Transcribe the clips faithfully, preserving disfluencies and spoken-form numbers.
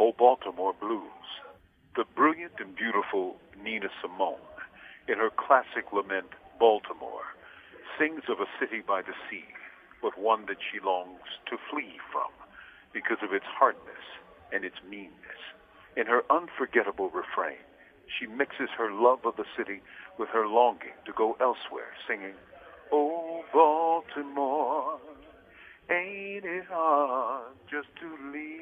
Oh, Baltimore Blues. The brilliant and beautiful Nina Simone, in her classic lament, Baltimore, sings of a city by the sea, but one that she longs to flee from because of its hardness and its meanness. In her unforgettable refrain, she mixes her love of the city with her longing to go elsewhere, singing, "Oh, Baltimore, ain't it hard just to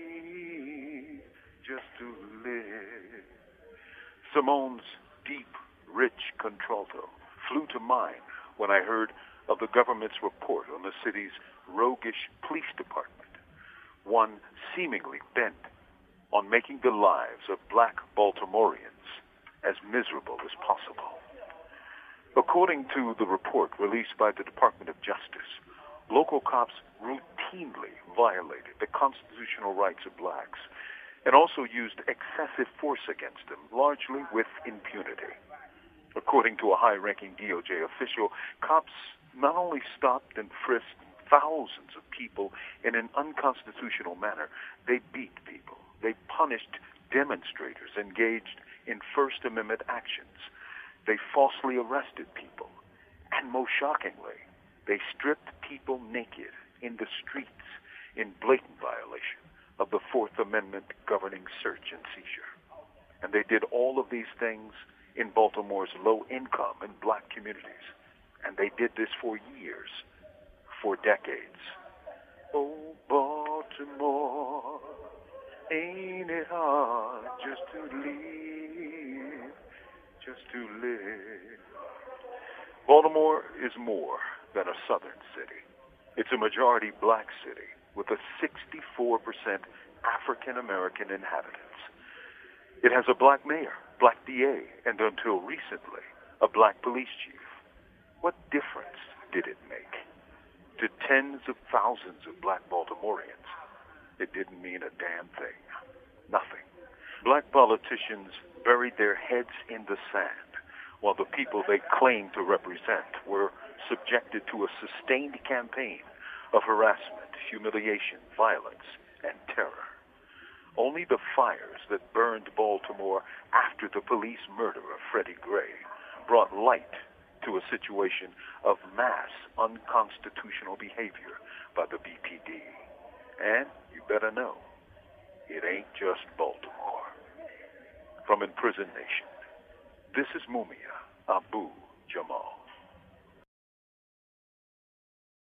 leave, just to live?" Simone's deep, rich contralto flew to mind when I heard of the government's report on the city's roguish police department, one seemingly bent on making the lives of black Baltimoreans as miserable as possible. According to the report released by the Department of Justice, local cops routinely violated the constitutional rights of blacks and also used excessive force against them, largely with impunity. According to a high-ranking D O J official, cops not only stopped and frisked thousands of people in an unconstitutional manner, they beat people. They punished demonstrators engaged in First Amendment actions. They falsely arrested people. And most shockingly, they stripped people naked in the streets in blatant violation of the Fourth Amendment governing search and seizure. And they did all of these things in Baltimore's low-income and black communities. And they did this for years, for decades. Oh, Baltimore, ain't it hard just to live, just to live? Baltimore is more than a southern city. It's a majority black city with a sixty-four percent African-American inhabitants. It has a black mayor, black D A, and until recently, a black police chief. What difference did it make? To tens of thousands of black Baltimoreans, it didn't mean a damn thing. Nothing. Black politicians buried their heads in the sand, while the people they claimed to represent were subjected to a sustained campaign of harassment, humiliation, violence, and terror. Only the fires that burned Baltimore after the police murder of Freddie Gray brought light to a situation of mass unconstitutional behavior by the B P D. And you better know, it ain't just Baltimore. From Imprisoned Nation, this is Mumia Abu Jamal.